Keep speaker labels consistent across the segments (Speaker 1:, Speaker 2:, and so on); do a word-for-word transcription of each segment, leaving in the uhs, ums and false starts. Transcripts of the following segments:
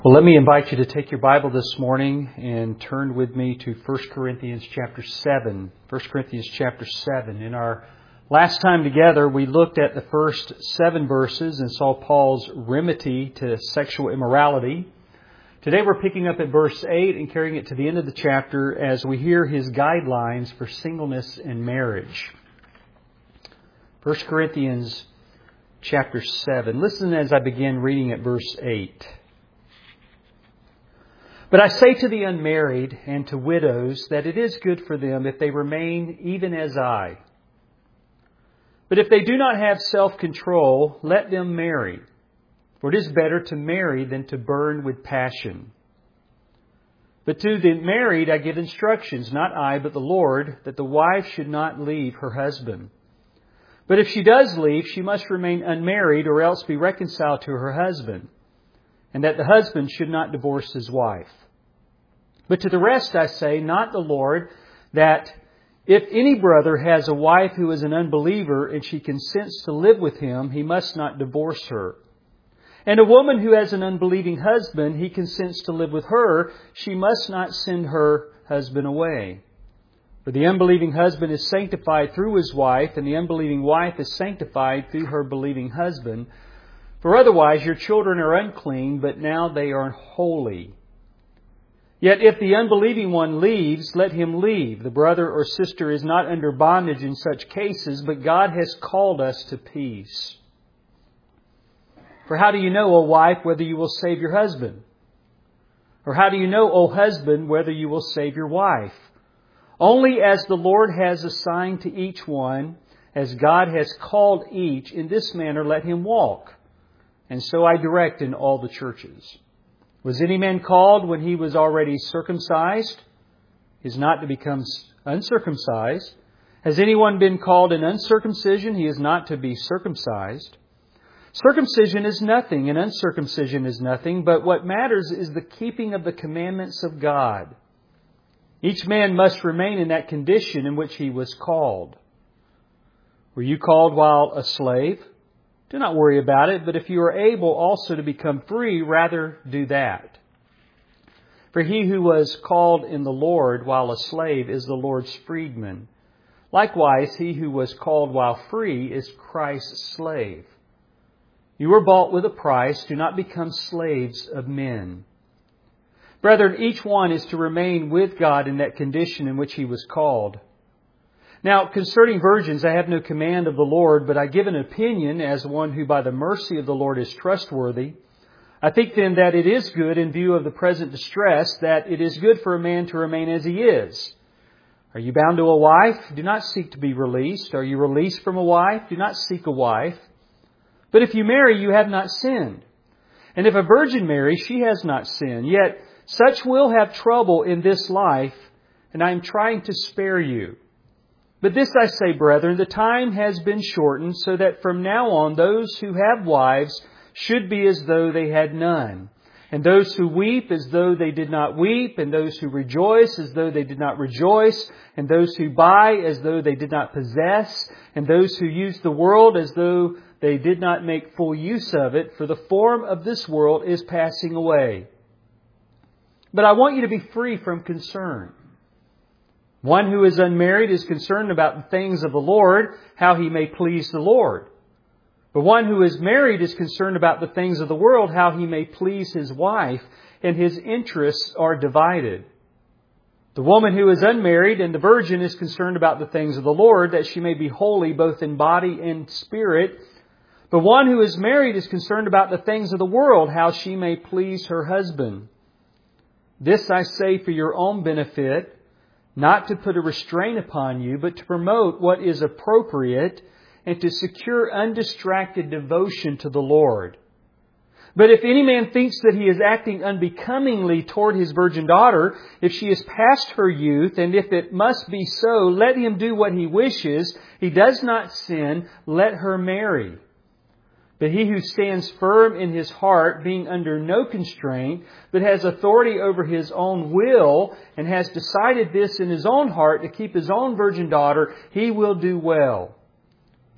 Speaker 1: Well, let me invite you to take your Bible this morning and turn with me to First Corinthians chapter seven. First Corinthians chapter seven. In our last time together, we looked at the first seven verses and saw Paul's remedy to sexual immorality. Today we're picking up at verse eight and carrying it to the end of the chapter as we hear his guidelines for singleness and marriage. First Corinthians chapter seven. Listen as I begin reading at verse eight. But I say to the unmarried and to widows that it is good for them if they remain even as I. But if they do not have self-control, let them marry. For it is better to marry than to burn with passion. But to the married I give instructions, not I, but the Lord, that the wife should not leave her husband. But if she does leave, she must remain unmarried or else be reconciled to her husband, and that the husband should not divorce his wife. But to the rest I say, not the Lord, that if any brother has a wife who is an unbeliever and she consents to live with him, he must not divorce her. And a woman who has an unbelieving husband, he consents to live with her, she must not send her husband away. For the unbelieving husband is sanctified through his wife, and the unbelieving wife is sanctified through her believing husband. For otherwise your children are unclean, but now they are holy. Yet if the unbelieving one leaves, let him leave. The brother or sister is not under bondage in such cases, but God has called us to peace. For how do you know, O wife, whether you will save your husband? Or how do you know, O husband, whether you will save your wife? Only as the Lord has assigned to each one, as God has called each, in this manner let him walk. And so I direct in all the churches. Was any man called when he was already circumcised? He is not to become uncircumcised. Has anyone been called in uncircumcision? He is not to be circumcised. Circumcision is nothing and uncircumcision is nothing, but what matters is the keeping of the commandments of God. Each man must remain in that condition in which he was called. Were you called while a slave? Do not worry about it, but if you are able also to become free, rather do that. For he who was called in the Lord while a slave is the Lord's freedman. Likewise, he who was called while free is Christ's slave. You were bought with a price. Do not become slaves of men. Brethren, each one is to remain with God in that condition in which he was called. Now, concerning virgins, I have no command of the Lord, but I give an opinion as one who by the mercy of the Lord is trustworthy. I think then that it is good in view of the present distress, that it is good for a man to remain as he is. Are you bound to a wife? Do not seek to be released. Are you released from a wife? Do not seek a wife. But if you marry, you have not sinned. And if a virgin marries, she has not sinned. Yet such will have trouble in this life, and I am trying to spare you. But this I say, brethren, the time has been shortened, so that from now on those who have wives should be as though they had none, and those who weep as though they did not weep, and those who rejoice as though they did not rejoice, and those who buy as though they did not possess, and those who use the world as though they did not make full use of it, for the form of this world is passing away. But I want you to be free from concern. One who is unmarried is concerned about the things of the Lord, how he may please the Lord. But one who is married is concerned about the things of the world, how he may please his wife, and his interests are divided. The woman who is unmarried and the virgin is concerned about the things of the Lord, that she may be holy both in body and spirit. But one who is married is concerned about the things of the world, how she may please her husband. This I say for your own benefit, not to put a restraint upon you, but to promote what is appropriate and to secure undistracted devotion to the Lord. But if any man thinks that he is acting unbecomingly toward his virgin daughter, if she is past her youth, and if it must be so, let him do what he wishes. He does not sin, let her marry. But he who stands firm in his heart, being under no constraint, but has authority over his own will, and has decided this in his own heart to keep his own virgin daughter, he will do well.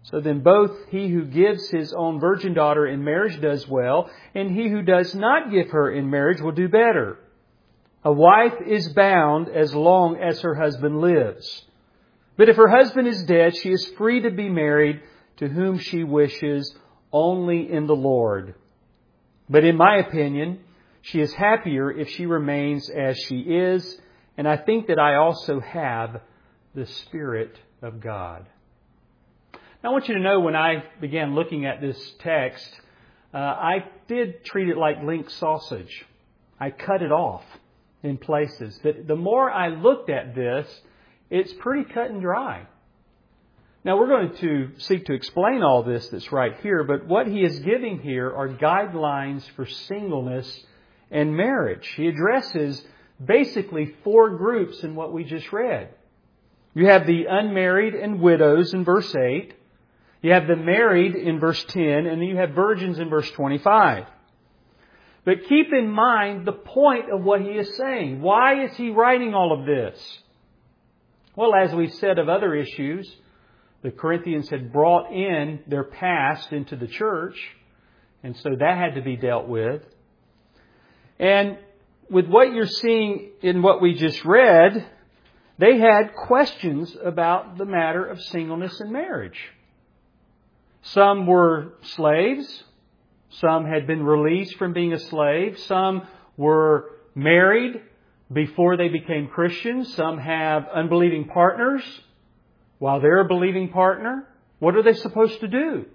Speaker 1: So then both he who gives his own virgin daughter in marriage does well, and he who does not give her in marriage will do better. A wife is bound as long as her husband lives. But if her husband is dead, she is free to be married to whom she wishes, only in the Lord. But in my opinion, she is happier if she remains as she is, and I think that I also have the Spirit of God. Now, I want you to know when I began looking at this text, uh, I did treat it like link sausage. I cut it off in places. But the more I looked at this, it's pretty cut and dry. Now, we're going to seek to explain all this that's right here, but what he is giving here are guidelines for singleness and marriage. He addresses basically four groups in what we just read. You have the unmarried and widows in verse eight. You have the married in verse ten, and then you have virgins in verse twenty-five. But keep in mind the point of what he is saying. Why is he writing all of this? Well, as we've said of other issues, the Corinthians had brought in their past into the church, and so that had to be dealt with. And with what you're seeing in what we just read, they had questions about the matter of singleness and marriage. Some were slaves. Some had been released from being a slave. Some were married before they became Christians. Some have unbelieving partners. While they're a believing partner, what are they supposed to do?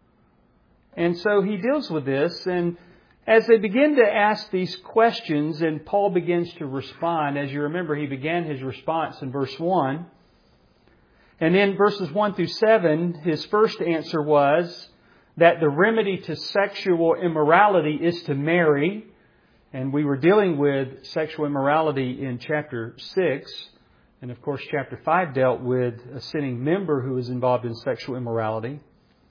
Speaker 1: And so he deals with this. And as they begin to ask these questions, and Paul begins to respond, as you remember, he began his response in verse one. And in verses one through seven, his first answer was that the remedy to sexual immorality is to marry. And we were dealing with sexual immorality in chapter six. And of course, chapter five dealt with a sinning member who was involved in sexual immorality.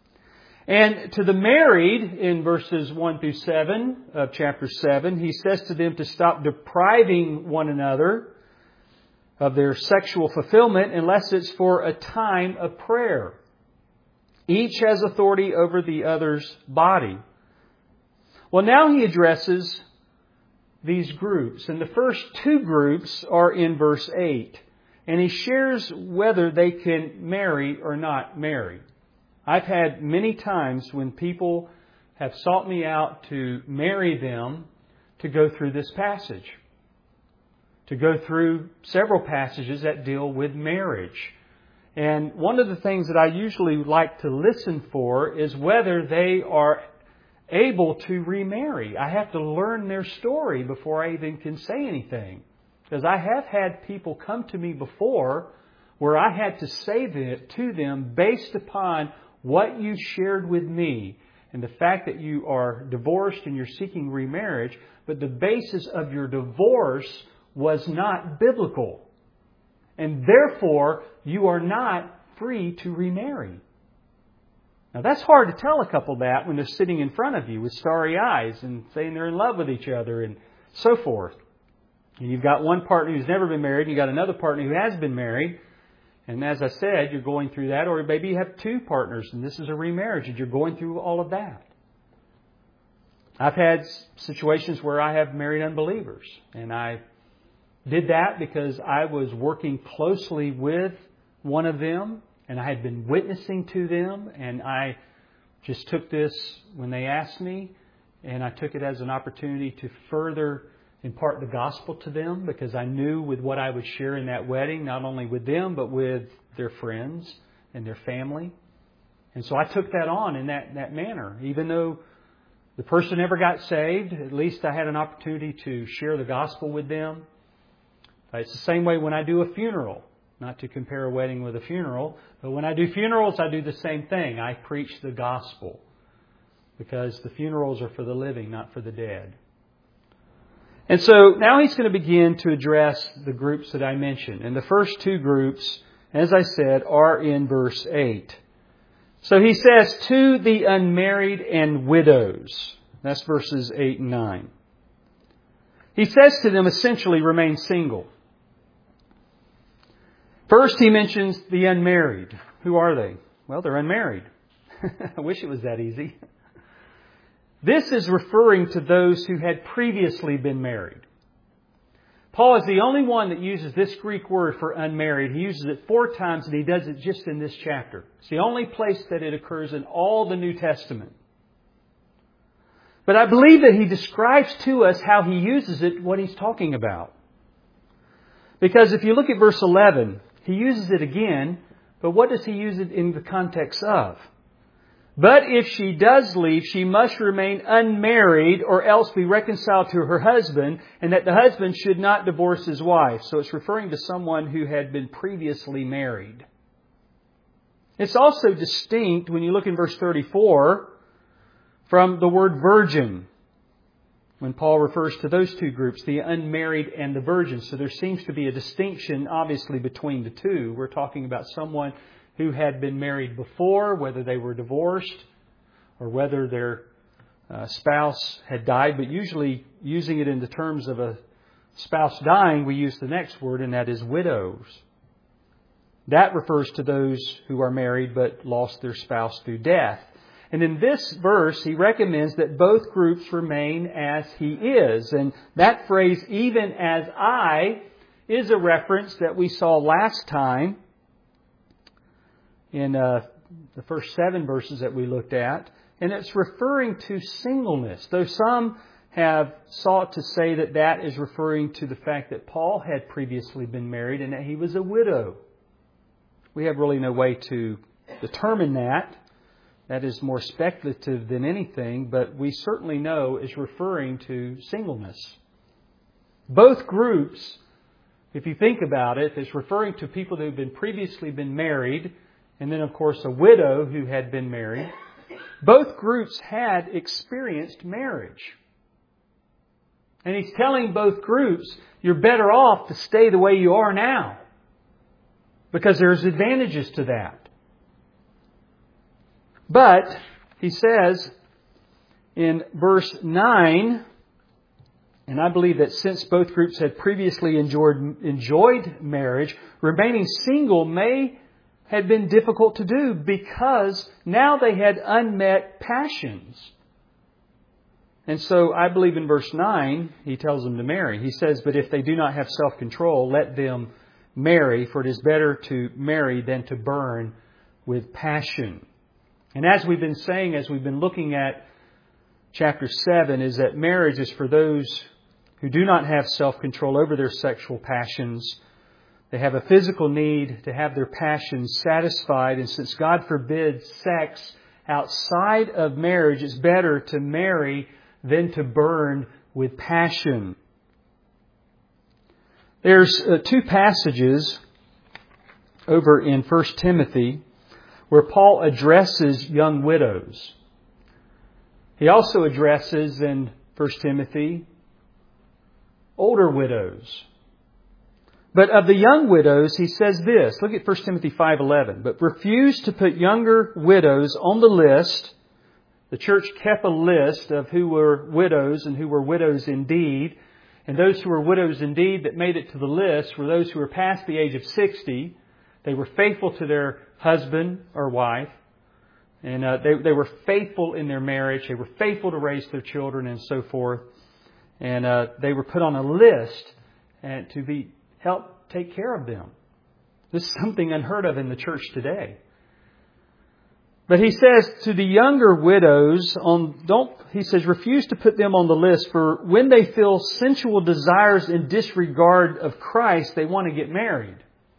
Speaker 1: And to the married, in verses one through seven of chapter seven, he says to them to stop depriving one another of their sexual fulfillment unless it's for a time of prayer. Each has authority over the other's body. Well, now he addresses these groups. And the first two groups are in verse eight. And he shares whether they can marry or not marry. I've had many times when people have sought me out to marry them to go through this passage. To go through several passages that deal with marriage. And one of the things that I usually like to listen for is whether they are able to remarry. I have to learn their story before I even can say anything. Because I have had people come to me before where I had to say that to them based upon what you shared with me and the fact that you are divorced and you're seeking remarriage, but the basis of your divorce was not biblical. And therefore, you are not free to remarry. Now, that's hard to tell a couple that when they're sitting in front of you with starry eyes and saying they're in love with each other and so forth. And you've got one partner who's never been married, and you've got another partner who has been married. And as I said, you're going through that. Or maybe you have two partners, and this is a remarriage, and you're going through all of that. I've had situations where I have married unbelievers. And I did that because I was working closely with one of them, and I had been witnessing to them. And I just took this when they asked me, and I took it as an opportunity to further impart the gospel to them, because I knew with what I would share in that wedding, not only with them, but with their friends and their family. And so I took that on in that, that manner. Even though the person never got saved, at least I had an opportunity to share the gospel with them. It's the same way when I do a funeral. Not to compare a wedding with a funeral, but when I do funerals, I do the same thing. I preach the gospel, because the funerals are for the living, not for the dead. And so now he's going to begin to address the groups that I mentioned. And the first two groups, as I said, are in verse eight. So he says, to the unmarried and widows. That's verses eight and nine. He says to them, essentially, remain single. First, he mentions the unmarried. Who are they? well, they're unmarried. I wish it was that easy. This is referring to those who had previously been married. Paul is the only one that uses this Greek word for unmarried. He uses it four times, and he does it just in this chapter. It's the only place that it occurs in all the New Testament. But I believe that he describes to us how he uses it, what he's talking about. Because if you look at verse eleven, he uses it again, but what does he use it in the context of? But if she does leave, she must remain unmarried or else be reconciled to her husband, and that the husband should not divorce his wife. So it's referring to someone who had been previously married. It's also distinct when you look in verse thirty-four from the word virgin, when Paul refers to those two groups, the unmarried and the virgin. So there seems to be a distinction, obviously, between the two. We're talking about someone who had been married before, whether they were divorced or whether their uh, spouse had died. But usually, using it in the terms of a spouse dying, we use the next word, and that is widows. That refers to those who are married but lost their spouse through death. And in this verse, he recommends that both groups remain as he is. And that phrase, even as I, is a reference that we saw last time in uh, the first seven verses that we looked at. And it's referring to singleness. Though some have sought to say that that is referring to the fact that Paul had previously been married and that he was a widow. We have really no way to determine that. That is more speculative than anything, but we certainly know is referring to singleness. Both groups, if you think about it, is referring to people who have been previously been married, and then, of course, a widow who had been married. Both groups had experienced marriage. And he's telling both groups, you're better off to stay the way you are now, because there's advantages to that. But, he says in verse nine, and I believe that since both groups had previously enjoyed, enjoyed marriage, remaining single may have been difficult to do because now they had unmet passions. And so I believe in verse nine, he tells them to marry. He says, but if they do not have self-control, let them marry, for it is better to marry than to burn with passion. And as we've been saying, as we've been looking at chapter seven, is that marriage is for those who do not have self-control over their sexual passions. They have a physical need to have their passions satisfied. And since God forbids sex outside of marriage, it's better to marry than to burn with passion. There's uh, two passages over in First Timothy where Paul addresses young widows. He also addresses in First Timothy older widows. But of the young widows, he says this. Look at First Timothy five eleven. But refuse to put younger widows on the list. The church kept a list of who were widows and who were widows indeed. And those who were widows indeed that made it to the list were those who were past the age of sixty. They were faithful to their husband or wife. And uh, they, they were faithful in their marriage. They were faithful to raise their children and so forth. And uh, they were put on a list and to be help take care of them. This is something unheard of in the church today. But he says to the younger widows, on don't he says refuse to put them on the list, for when they feel sensual desires in disregard of Christ, they want to get married.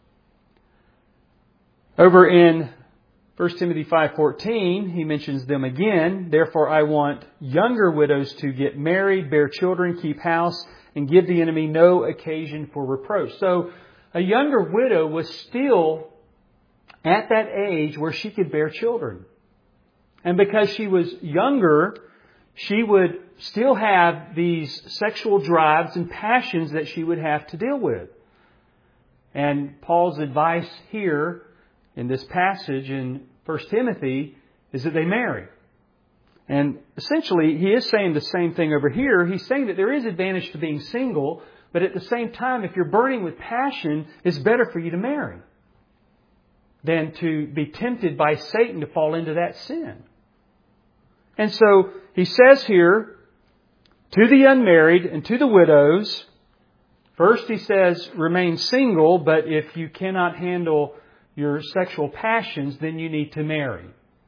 Speaker 1: Over in First Timothy five fourteen, he mentions them again. Therefore, I want younger widows to get married, bear children, keep house, and give the enemy no occasion for reproach. So, a younger widow was still at that age where she could bear children. And because she was younger, she would still have these sexual drives and passions that she would have to deal with. And Paul's advice here in this passage in First Timothy is that they marry. And essentially, he is saying the same thing over here. He's saying that there is advantage to being single, but at the same time, if you're burning with passion, it's better for you to marry. than to be tempted by Satan to fall into that sin. And so he says here, to the unmarried and to the widows, first he says, remain single, but if you cannot handle your sexual passions, then you need to marry.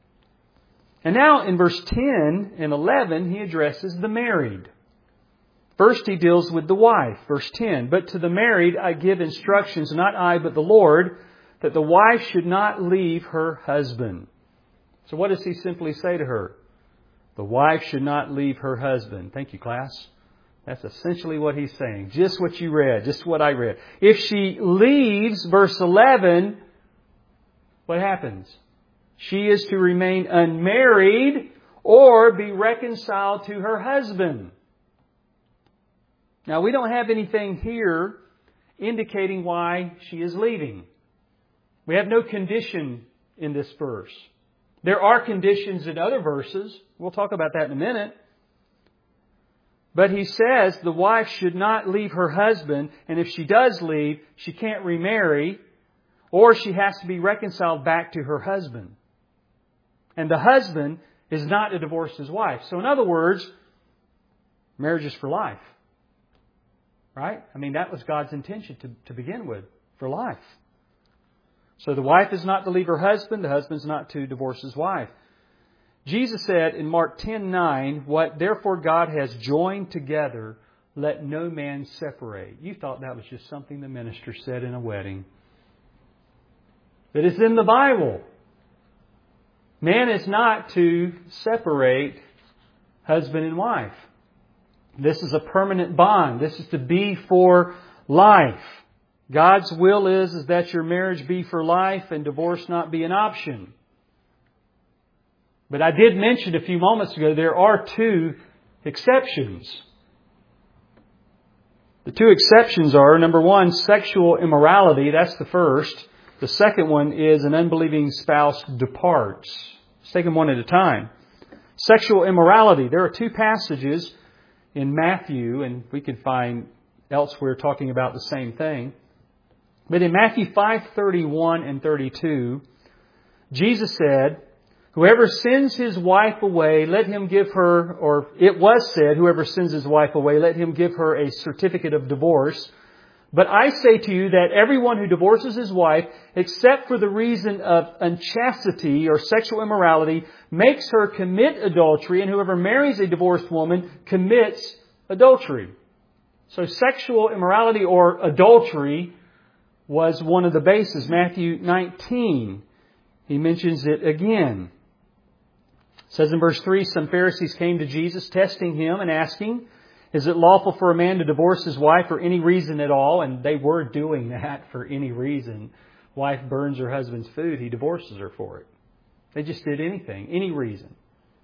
Speaker 1: And now in verse ten and eleven, he addresses the married. First he deals with the wife. Verse ten, but to the married I give instructions, not I, but the Lord, that the wife should not leave her husband. So what does he simply say to her? The wife should not leave her husband. Thank you, class. That's essentially what he's saying. Just what you read. Just what I read. If she leaves, verse eleven, what happens? She is to remain unmarried or be reconciled to her husband. Now, we don't have anything here indicating why she is leaving. We have no condition in this verse. There are conditions in other verses. We'll talk about that in a minute. But he says the wife should not leave her husband, and if she does leave, she can't remarry, or she has to be reconciled back to her husband. And the husband is not to divorce his wife. So in other words, marriage is for life. Right? I mean, that was God's intention to, to begin with, for life. So the wife is not to leave her husband, the husband is not to divorce his wife. Jesus said in Mark ten nine, what therefore God has joined together, let no man separate. You thought that was just something the minister said in a wedding. But it's in the Bible. Man is not to separate husband and wife. This is a permanent bond. This is to be for life. God's will is, is that your marriage be for life and divorce not be an option. But I did mention a few moments ago there are two exceptions. The two exceptions are, number one, sexual immorality. That's the first. The second one is an unbelieving spouse departs. Let's take them one at a time. Sexual immorality. There are two passages in Matthew, and we can find elsewhere talking about the same thing. But in Matthew five thirty-one and thirty-two, Jesus said, whoever sends his wife away, let him give her, or it was said, whoever sends his wife away, let him give her a certificate of divorce. But I say to you that everyone who divorces his wife, except for the reason of unchastity or sexual immorality, makes her commit adultery, and whoever marries a divorced woman commits adultery. So sexual immorality or adultery was one of the bases. Matthew nineteen, he mentions it again. It says in verse three, some Pharisees came to Jesus, testing Him and asking, is it lawful for a man to divorce his wife for any reason at all? And they were doing that for any reason. Wife burns her husband's food, he divorces her for it. They just did anything, any reason.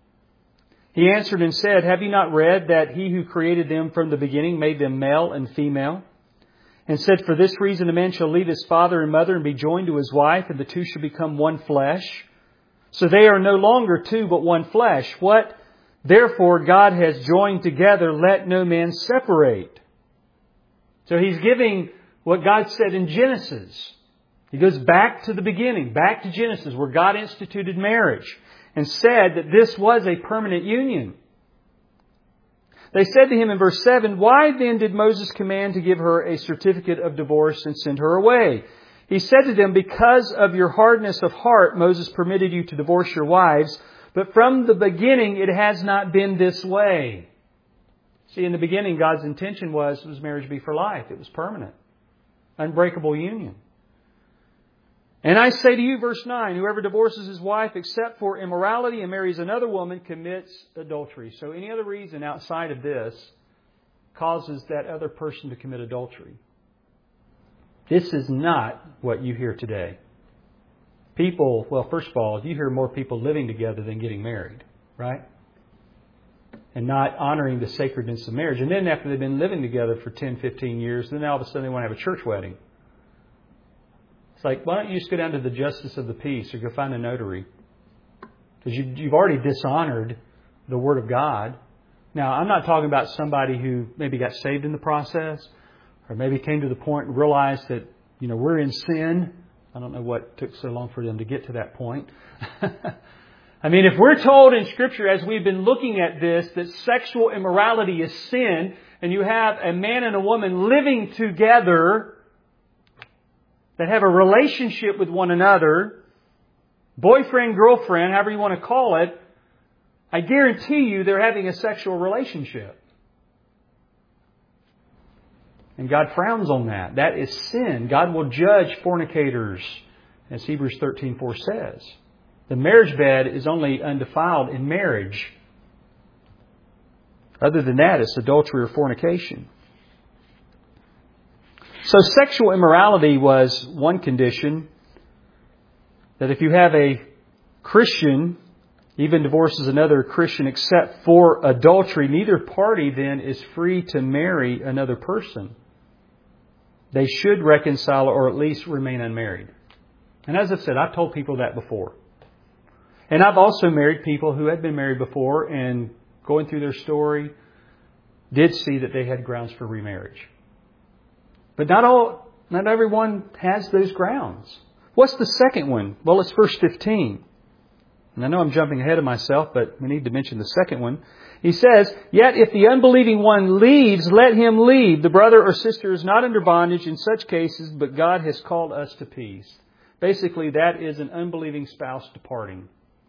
Speaker 1: He answered and said, have you not read that He who created them from the beginning made them male and female? And said, for this reason a man shall leave his father and mother and be joined to his wife, and the two shall become one flesh. So they are no longer two, but one flesh. What therefore God has joined together, let no man separate. So He's giving what God said in Genesis. He goes back to the beginning, back to Genesis, where God instituted marriage and said that this was a permanent union. They said to Him in verse seven, why then did Moses command to give her a certificate of divorce and send her away? He said to them, because of your hardness of heart, Moses permitted you to divorce your wives, but from the beginning it has not been this way. See, in the beginning, God's intention was, was marriage be for life. It was permanent. Unbreakable union. And I say to you, verse nine, whoever divorces his wife except for immorality and marries another woman commits adultery. So any other reason outside of this causes that other person to commit adultery. This is not what you hear today. People, well, first of all, you hear more people living together than getting married, right? And not honoring the sacredness of marriage. And then after they've been living together for ten, fifteen years, then all of a sudden they want to have a church wedding. It's like, why don't you just go down to the justice of the peace or go find a notary? Because you, you've already dishonored the Word of God. Now, I'm not talking about somebody who maybe got saved in the process or maybe came to the point and realized that, you know, we're in sin I don't know what took so long for them to get to that point. I mean, if we're told in Scripture, as we've been looking at this, that sexual immorality is sin, and you have a man and a woman living together that have a relationship with one another, boyfriend, girlfriend, however you want to call it, I guarantee you they're having a sexual relationship. And God frowns on that. That is sin. God will judge fornicators, as Hebrews thirteen four says. The marriage bed is only undefiled in marriage. Other than that, it's adultery or fornication. So sexual immorality was one condition. That if you have a Christian, even divorces another Christian except for adultery, neither party then is free to marry another person. They should reconcile or at least remain unmarried. And as I've said, I've told people that before. And I've also married people who had been married before and going through their story did see that they had grounds for remarriage. But not all, not everyone has those grounds. What's the second one? Well, it's verse fifteen. And I know I'm jumping ahead of myself, but we need to mention the second one. He says, "Yet if the unbelieving one leaves, let him leave. The brother or sister is not under bondage in such cases, but God has called us to peace." Basically, that is an unbelieving spouse departing.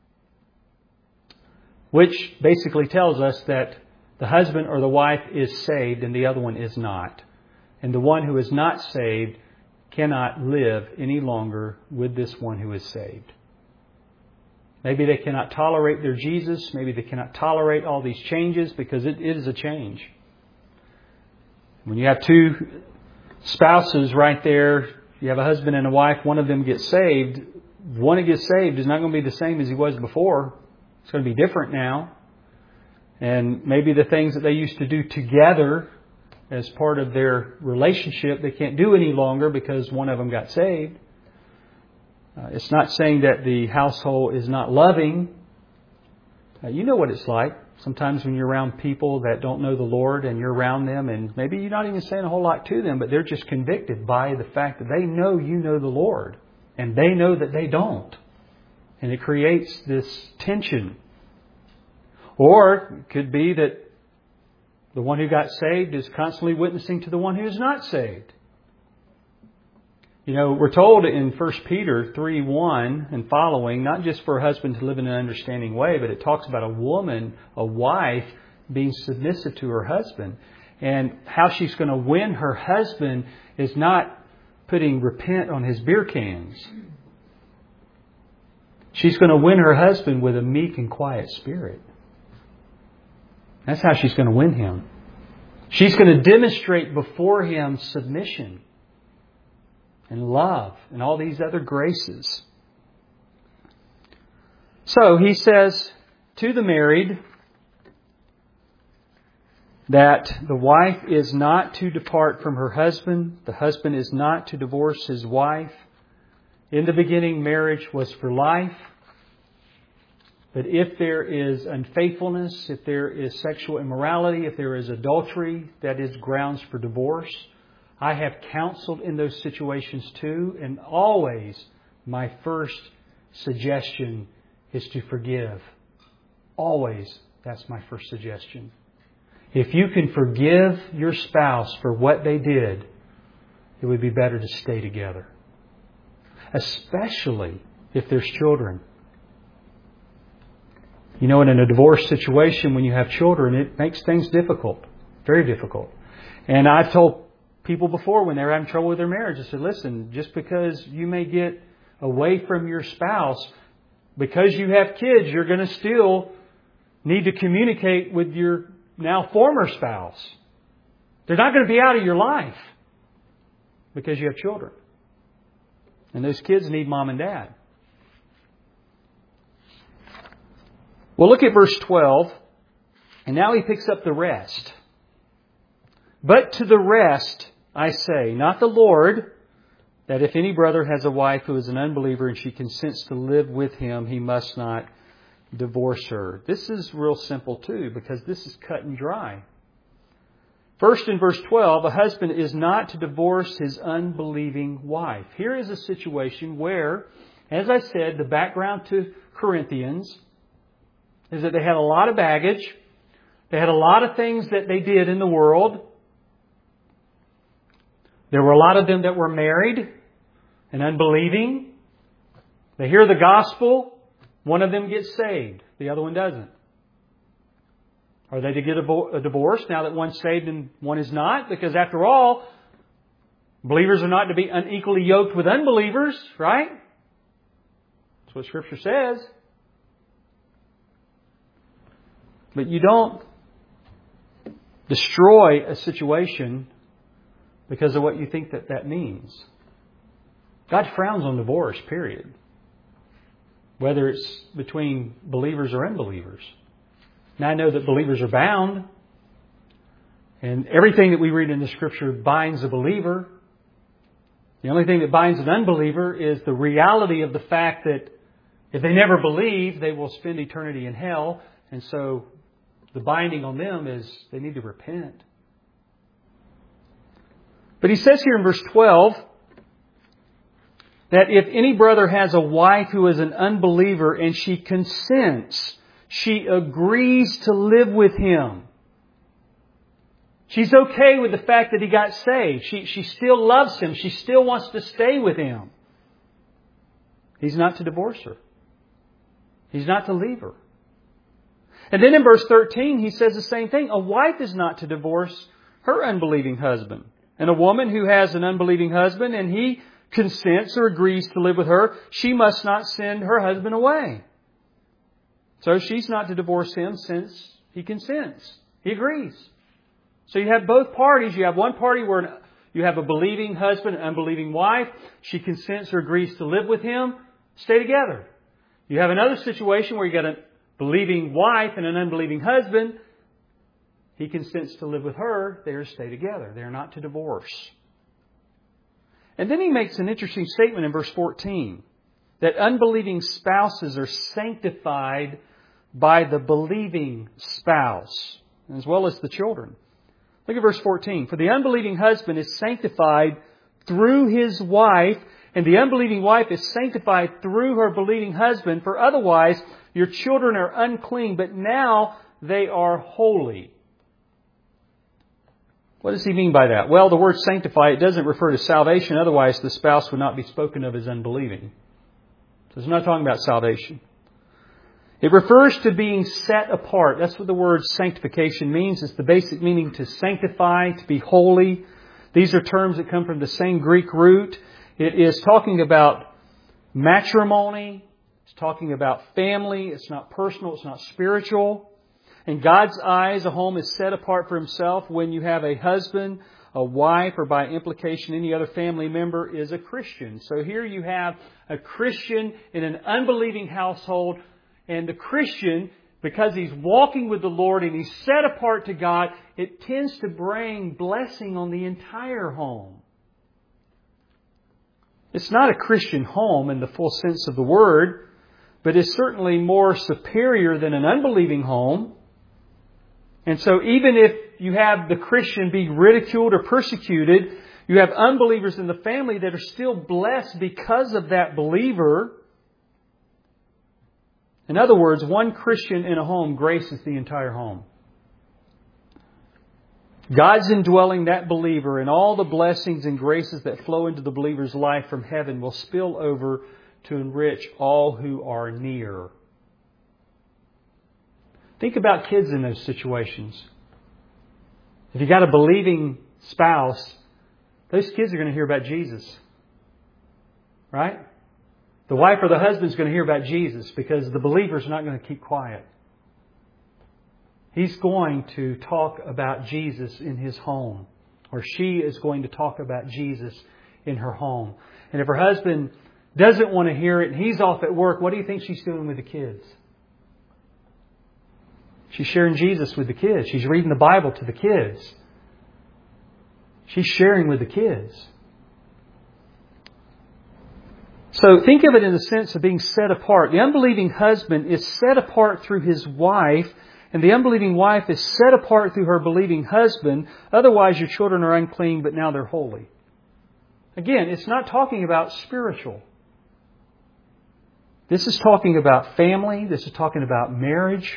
Speaker 1: Which basically tells us that the husband or the wife is saved and the other one is not. And the one who is not saved cannot live any longer with this one who is saved. Maybe they cannot tolerate their Jesus. Maybe they cannot tolerate all these changes because it, it is a change. When you have two spouses right there, you have a husband and a wife, one of them gets saved. One who gets saved is not going to be the same as he was before. It's going to be different now. And maybe the things that they used to do together as part of their relationship, they can't do any longer because one of them got saved. Uh, it's not saying that the household is not loving. Uh, you know what it's like. Sometimes when you're around people that don't know the Lord and you're around them and maybe you're not even saying a whole lot to them, but they're just convicted by the fact that they know you know the Lord and they know that they don't. And it creates this tension. Or it could be that the one who got saved is constantly witnessing to the one who is not saved. You know, we're told in First Peter three one and following, not just for a husband to live in an understanding way, but it talks about a woman, a wife, being submissive to her husband. And how she's going to win her husband is not putting repent on his beer cans. She's going to win her husband with a meek and quiet spirit. That's how she's going to win him. She's going to demonstrate before him submission and love and all these other graces. So he says to the married that the wife is not to depart from her husband. The husband is not to divorce his wife. In the beginning, marriage was for life. But if there is unfaithfulness, if there is sexual immorality, if there is adultery, that is grounds for divorce. I have counseled in those situations too. And always my first suggestion is to forgive. Always that's my first suggestion. If you can forgive your spouse for what they did, it would be better to stay together. Especially if there's children. You know, in a divorce situation, when you have children, it makes things difficult. Very difficult. And I've told people before when they're having trouble with their marriage, I said, listen, just because you may get away from your spouse, because you have kids, you're going to still need to communicate with your now former spouse. They're not going to be out of your life because you have children. And those kids need mom and dad. Well, look at verse twelve. And now he picks up the rest. But to the rest, I say, not the Lord, that if any brother has a wife who is an unbeliever and she consents to live with him, he must not divorce her. This is real simple too, because this is cut and dry. First, in verse twelve, a husband is not to divorce his unbelieving wife. Here is a situation where, as I said, the background to Corinthians is that they had a lot of baggage. They had a lot of things that they did in the world. There were a lot of them that were married and unbelieving. They hear the gospel. One of them gets saved. The other one doesn't. Are they to get a divorce now that one's saved and one is not? Because after all, believers are not to be unequally yoked with unbelievers, right? That's what Scripture says. But you don't destroy a situation because of what you think that that means. God frowns on divorce, period. Whether it's between believers or unbelievers. Now I know that believers are bound. And everything that we read in the Scripture binds a believer. The only thing that binds an unbeliever is the reality of the fact that if they never believe, they will spend eternity in hell. And so the binding on them is they need to repent. But he says here in verse twelve that if any brother has a wife who is an unbeliever and she consents, she agrees to live with him. She's okay with the fact that he got saved. She, she still loves him. She still wants to stay with him. He's not to divorce her. He's not to leave her. And then in verse thirteen, he says the same thing. A wife is not to divorce her unbelieving husband. And a woman who has an unbelieving husband and he consents or agrees to live with her, she must not send her husband away. So she's not to divorce him since he consents. He agrees. So you have both parties. You have one party where you have a believing husband and unbelieving wife. She consents or agrees to live with him. Stay together. You have another situation where you got a believing wife and an unbelieving husband. He consents to live with her. They are to stay together. They are not to divorce. And then he makes an interesting statement in verse fourteen. That unbelieving spouses are sanctified by the believing spouse, as well as the children. Look at verse fourteen. For the unbelieving husband is sanctified through his wife, and the unbelieving wife is sanctified through her believing husband. For otherwise, your children are unclean, but now they are holy. What does he mean by that? Well, the word sanctify, it doesn't refer to salvation. Otherwise, the spouse would not be spoken of as unbelieving. So it's not talking about salvation. It refers to being set apart. That's what the word sanctification means. It's the basic meaning to sanctify, to be holy. These are terms that come from the same Greek root. It is talking about matrimony. It's talking about family. It's not personal. It's not spiritual. In God's eyes, a home is set apart for Himself when you have a husband, a wife, or by implication any other family member is a Christian. So here you have a Christian in an unbelieving household, and the Christian, because he's walking with the Lord and he's set apart to God, it tends to bring blessing on the entire home. It's not a Christian home in the full sense of the word, but it's certainly more superior than an unbelieving home. And so even if you have the Christian be ridiculed or persecuted, you have unbelievers in the family that are still blessed because of that believer. In other words, one Christian in a home graces the entire home. God's indwelling that believer, and all the blessings and graces that flow into the believer's life from heaven will spill over to enrich all who are near. Think about kids in those situations. If you got a believing spouse, those kids are going to hear about Jesus. Right? The wife or the husband is going to hear about Jesus because the believer is not going to keep quiet. He's going to talk about Jesus in his home. Or she is going to talk about Jesus in her home. And if her husband doesn't want to hear it and he's off at work, what do you think she's doing with the kids? She's sharing Jesus with the kids. She's reading the Bible to the kids. She's sharing with the kids. So think of it in the sense of being set apart. The unbelieving husband is set apart through his wife, And the unbelieving wife is set apart through her believing husband. Otherwise, your children are unclean, but now they're holy. Again, it's not talking about spiritual. This is talking about family. This is talking about marriage.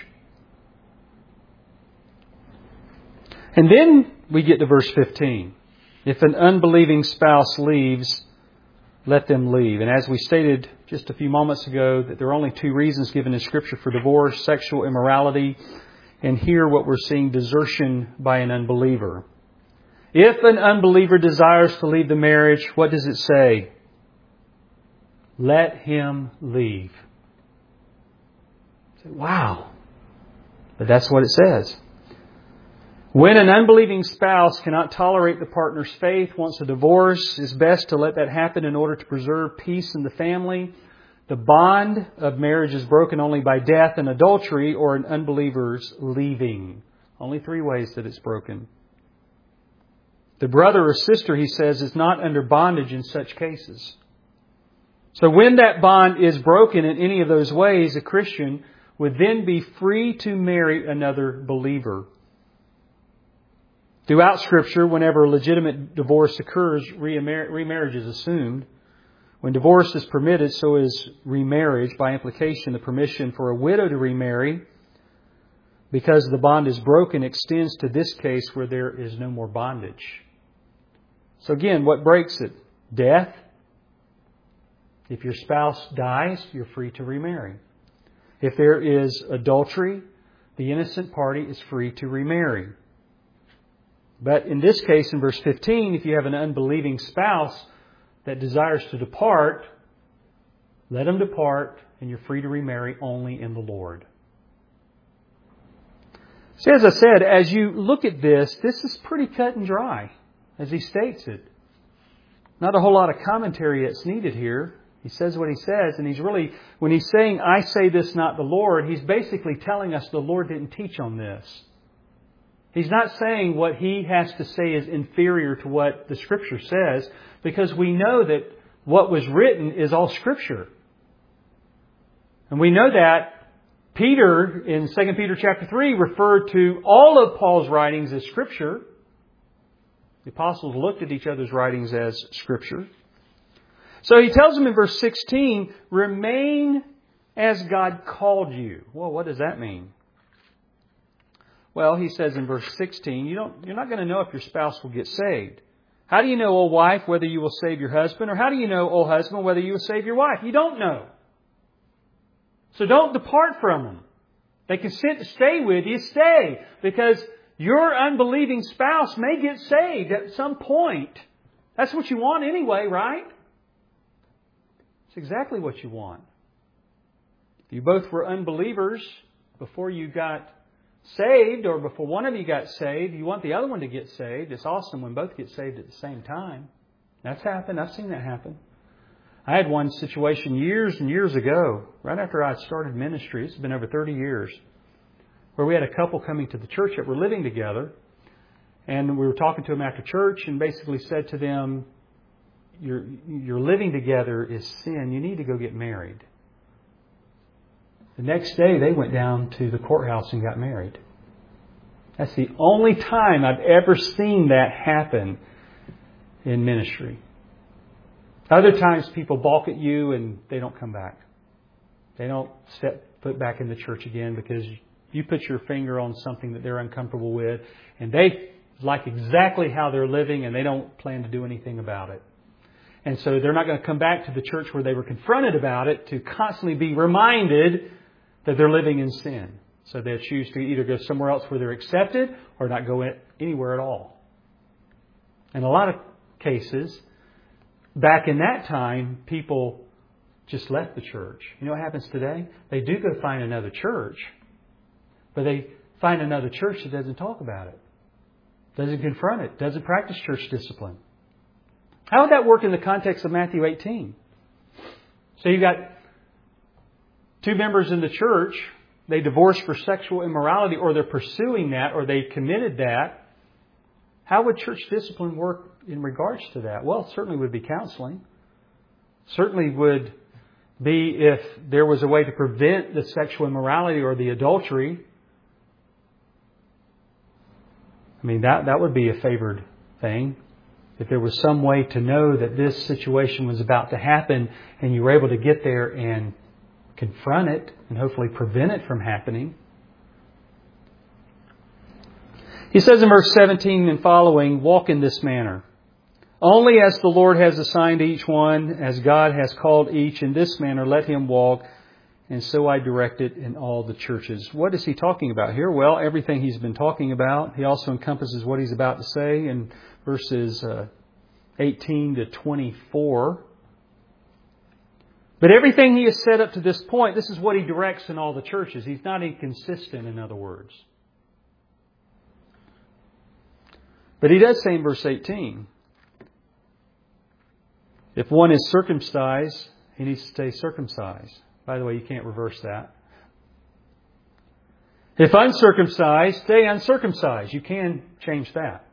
Speaker 1: And then we get to verse fifteen. If an unbelieving spouse leaves, let them leave. And as we stated just a few moments ago, that there are only two reasons given in Scripture for divorce: sexual immorality, and here what we're seeing, desertion by an unbeliever. If an unbeliever desires to leave the marriage, what does it say? Let him leave. Wow. But that's what it says. When an unbelieving spouse cannot tolerate the partner's faith, wants a divorce, it's best to let that happen in order to preserve peace in the family. The bond of marriage is broken only by death and adultery or an unbeliever's leaving. Only three ways that it's broken. The brother or sister, he says, is not under bondage in such cases. So when that bond is broken in any of those ways, a Christian would then be free to marry another believer. Throughout Scripture, whenever a legitimate divorce occurs, remarriage is assumed. When divorce is permitted, so is remarriage. By implication, the permission for a widow to remarry, because the bond is broken, extends to this case where there is no more bondage. So again, what breaks it? Death. If your spouse dies, you're free to remarry. If there is adultery, the innocent party is free to remarry. But in this case, in verse fifteen, if you have an unbelieving spouse that desires to depart, let him depart, and you're free to remarry only in the Lord. So as I said, as you look at this, this is pretty cut and dry, as he states it. Not a whole lot of commentary that's needed here. He says what he says, and he's really, when he's saying, I say this, not the Lord, he's basically telling us the Lord didn't teach on this. He's not saying what he has to say is inferior to what the Scripture says, because we know that what was written is all Scripture. And we know that Peter, in Second Peter chapter three, referred to all of Paul's writings as Scripture. The apostles looked at each other's writings as Scripture. So he tells them in verse sixteen, remain as God called you. Well, what does that mean? Well, he says in verse sixteen, you don't, you're not going to know if your spouse will get saved. How do you know, O wife, whether you will save your husband? Or how do you know, O husband, whether you will save your wife? You don't know. So don't depart from them. They consent to stay with you, stay. Because your unbelieving spouse may get saved at some point. That's what you want anyway, right? It's exactly what you want. If you both were unbelievers before you got saved, or before one of you got saved, you want the other one to get saved. It's awesome when both get saved at the same time. That's happened. I've seen that happen. I had one situation years and years ago, right after I started ministry. It's been over thirty years, where we had a couple coming to the church that were living together. And we were talking to them after church and basically said to them, your, your living together is sin. You need to go get married. The next day, they went down to the courthouse and got married. That's the only time I've ever seen that happen in ministry. Other times, people balk at you and they don't come back. They don't step foot back in the church again because you put your finger on something that they're uncomfortable with, and they like exactly how they're living, and they don't plan to do anything about it. And so they're not going to come back to the church where they were confronted about it to constantly be reminded that they're living in sin. So they choose to either go somewhere else where they're accepted or not go anywhere at all. In a lot of cases, back in that time, people just left the church. You know what happens today? They do go find another church, but they find another church that doesn't talk about it, doesn't confront it, doesn't practice church discipline. How would that work in the context of Matthew eighteen? So you've got two members in the church, they divorced for sexual immorality, or they're pursuing that, or they committed that. How would church discipline work in regards to that? Well, it certainly would be counseling. Certainly would be if there was a way to prevent the sexual immorality or the adultery. I mean, that, that would be a favored thing. If there was some way to know that this situation was about to happen and you were able to get there and confront it and hopefully prevent it from happening. He says in verse seventeen and following, walk in this manner. Only as the Lord has assigned each one, as God has called each in this manner, let him walk. And so I direct it in all the churches. What is he talking about here? Well, everything he's been talking about. He also encompasses what he's about to say in verses uh, eighteen to twenty-four. But everything he has said up to this point, this is what he directs in all the churches. He's not inconsistent, in other words. But he does say in verse eighteen, if one is circumcised, he needs to stay circumcised. By the way, you can't reverse that. If uncircumcised, stay uncircumcised. You can change that.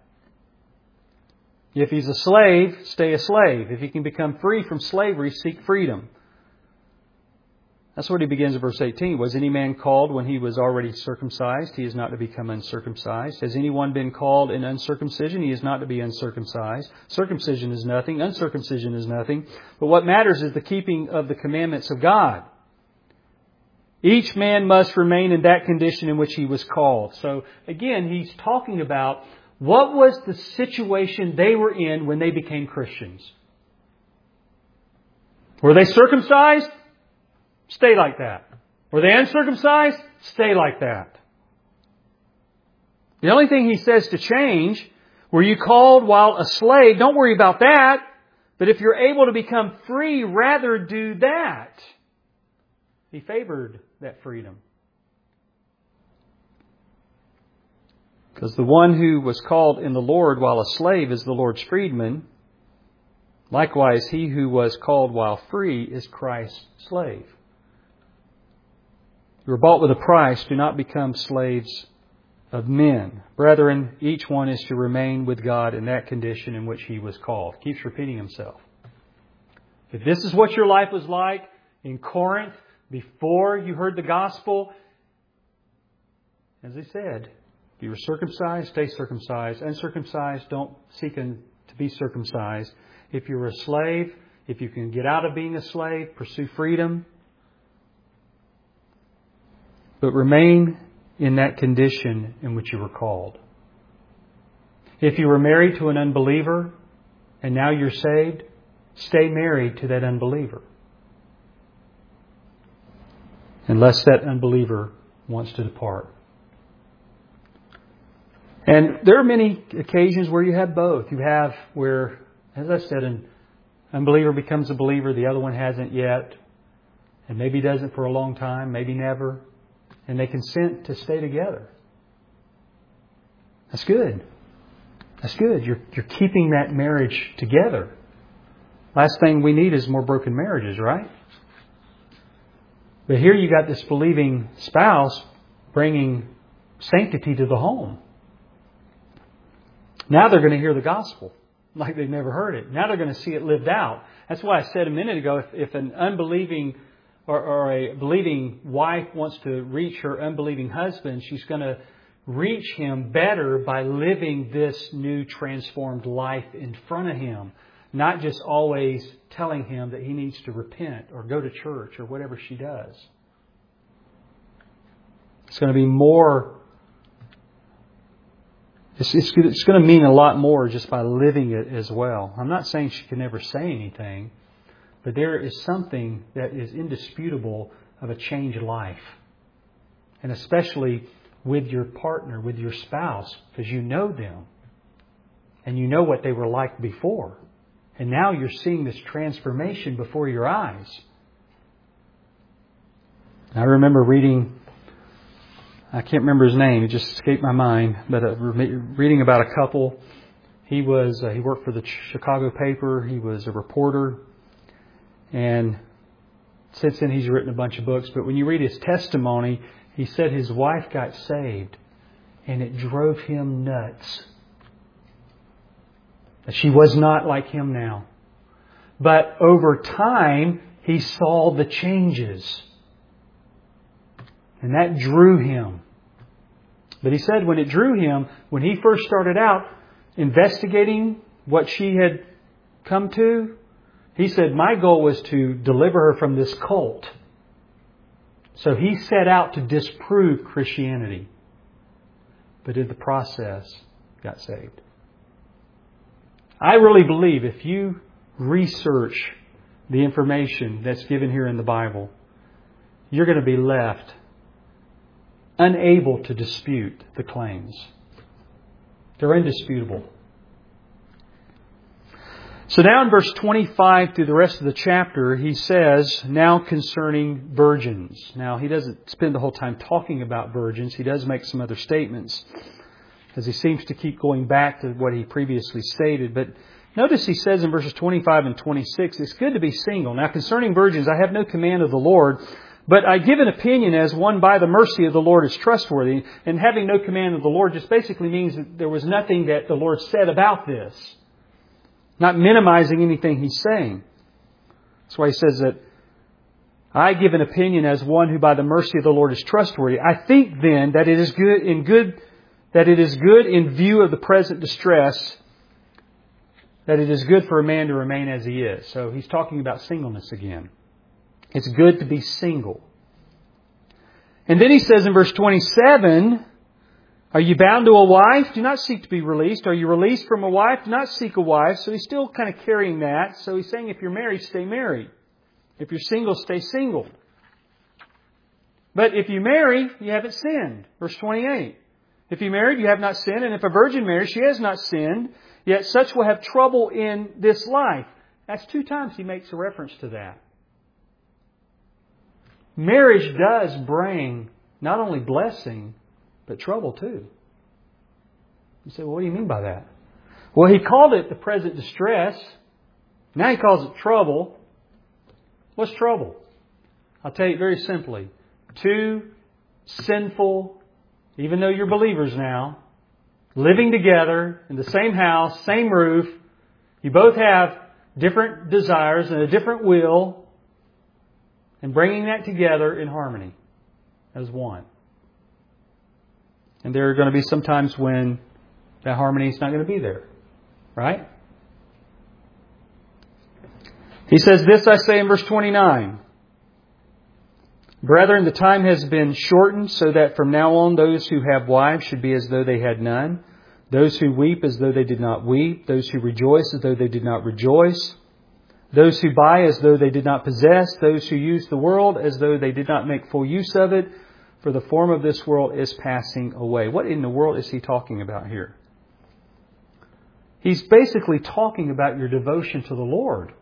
Speaker 1: If he's a slave, stay a slave. If he can become free from slavery, seek freedom. That's what he begins in verse eighteen. Was any man called when he was already circumcised? He is not to become uncircumcised. Has anyone been called in uncircumcision? He is not to be uncircumcised. Circumcision is nothing. Uncircumcision is nothing. But what matters is the keeping of the commandments of God. Each man must remain in that condition in which he was called. So again, he's talking about what was the situation they were in when they became Christians. Were they circumcised? Stay like that. Were they uncircumcised? Stay like that. The only thing he says to change, were you called while a slave? Don't worry about that. But if you're able to become free, rather do that. He favored that freedom. Because the one who was called in the Lord while a slave is the Lord's freedman. Likewise, he who was called while free is Christ's slave. You were bought with a price. Do not become slaves of men. Brethren, each one is to remain with God in that condition in which he was called. Keeps repeating himself. If this is what your life was like in Corinth before you heard the gospel, as he said, if you were circumcised, stay circumcised. Uncircumcised, don't seek to be circumcised. If you're a slave, if you can get out of being a slave, pursue freedom. But remain in that condition in which you were called. If you were married to an unbeliever and now you're saved, stay married to that unbeliever. Unless that unbeliever wants to depart. And there are many occasions where you have both. You have where, as I said, an unbeliever becomes a believer, the other one hasn't yet, and maybe doesn't for a long time, maybe never. And they consent to stay together. That's good. That's good. You're, you're keeping that marriage together. Last thing we need is more broken marriages, right? But here you got this believing spouse bringing sanctity to the home. Now they're going to hear the gospel like they've never heard it. Now they're going to see it lived out. That's why I said a minute ago, if, if an unbelieving Or, or a believing wife wants to reach her unbelieving husband, she's going to reach him better by living this new transformed life in front of him. Not just always telling him that he needs to repent or go to church or whatever she does. It's going to be more... It's, it's, it's going to mean a lot more just by living it as well. I'm not saying she can never say anything. But there is something that is indisputable of a changed life. And especially with your partner, with your spouse, because you know them. And you know what they were like before. And now you're seeing this transformation before your eyes. I remember reading, I can't remember his name, it just escaped my mind, but uh, reading about a couple. He was, uh, he worked for the Chicago paper, he was a reporter. And since then he's written a bunch of books. But when you read his testimony, he said his wife got saved. And it drove him nuts. That she was not like him now. But over time, he saw the changes. And that drew him. But he said when it drew him, when he first started out investigating what she had come to, he said, my goal was to deliver her from this cult. So he set out to disprove Christianity. But in the process, got saved. I really believe if you research the information that's given here in the Bible, you're going to be left unable to dispute the claims. They're indisputable. So now in verse twenty-five through the rest of the chapter, he says, now concerning virgins. Now, he doesn't spend the whole time talking about virgins. He does make some other statements, as he seems to keep going back to what he previously stated. But notice he says in verses twenty-five and twenty-six, it's good to be single. Now, concerning virgins, I have no command of the Lord, but I give an opinion as one by the mercy of the Lord is trustworthy. And having no command of the Lord just basically means that there was nothing that the Lord said about this. Not minimizing anything he's saying. That's why he says that I give an opinion as one who by the mercy of the Lord is trustworthy. I think then that it is good in good that it is good in view of the present distress, that it is good for a man to remain as he is. So he's talking about singleness again. It's good to be single. And then he says in verse twenty-seven, are you bound to a wife? Do not seek to be released. Are you released from a wife? Do not seek a wife. So he's still kind of carrying that. So he's saying if you're married, stay married. If you're single, stay single. But if you marry, you haven't sinned. Verse twenty-eight. If you married, you have not sinned. And if a virgin marries, she has not sinned. Yet such will have trouble in this life. That's two times he makes a reference to that. Marriage does bring not only blessing, but trouble too. You say, well, what do you mean by that? Well, he called it the present distress. Now he calls it trouble. What's trouble? I'll tell you very simply. Two sinful, even though you're believers now, living together in the same house, same roof. You both have different desires and a different will. And bringing that together in harmony as one. And there are going to be some times when that harmony is not going to be there. Right? He says, this I say in verse twenty-nine. Brethren, the time has been shortened so that from now on those who have wives should be as though they had none. Those who weep as though they did not weep. Those who rejoice as though they did not rejoice. Those who buy as though they did not possess. Those who use the world as though they did not make full use of it. For the form of this world is passing away. What in the world is he talking about here? He's basically talking about your devotion to the Lord.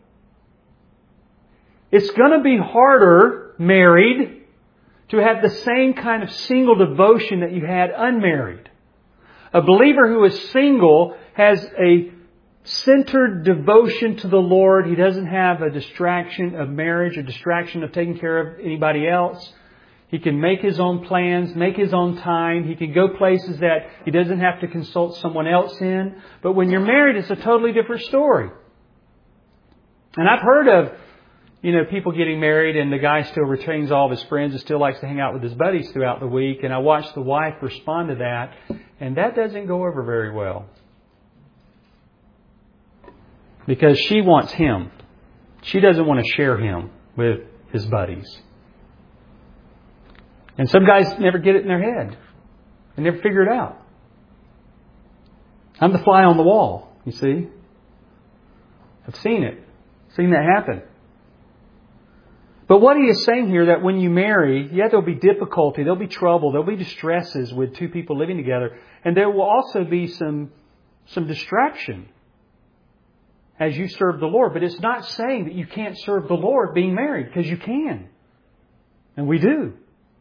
Speaker 1: It's going to be harder, married, to have the same kind of single devotion that you had unmarried. A believer who is single has a centered devotion to the Lord. He doesn't have a distraction of marriage, a distraction of taking care of anybody else. He can make his own plans, make his own time. He can go places that he doesn't have to consult someone else in. But when you're married, it's a totally different story. And I've heard of, you know, people getting married and the guy still retains all of his friends and still likes to hang out with his buddies throughout the week. And I watched the wife respond to that. And that doesn't go over very well. Because she wants him. She doesn't want to share him with his buddies. And some guys never get it in their head. They never figure it out. I'm the fly on the wall, you see. I've seen it. Seen that happen. But what he is saying here, that when you marry, yeah, there'll be difficulty, there'll be trouble, there'll be distresses with two people living together. And there will also be some, some distraction as you serve the Lord. But it's not saying that you can't serve the Lord being married, because you can. And we do.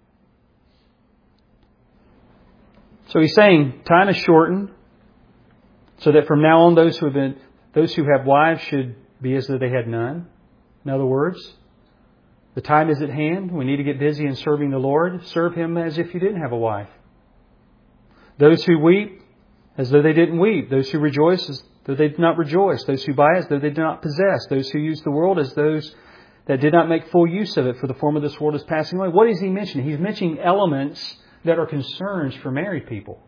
Speaker 1: So he's saying time is shortened, so that from now on those who have been, those who have wives should be as though they had none. In other words, the time is at hand. We need to get busy in serving the Lord. Serve Him as if you didn't have a wife. Those who weep as though they didn't weep. Those who rejoice as though they did not rejoice. Those who buy as though they did not possess. Those who use the world as those that did not make full use of it, for the form of this world is passing away. What is he mentioning? He's mentioning elements that are concerns for married people.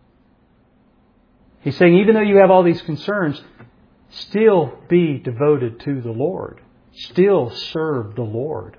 Speaker 1: He's saying even though you have all these concerns, still be devoted to the Lord. Still serve the Lord.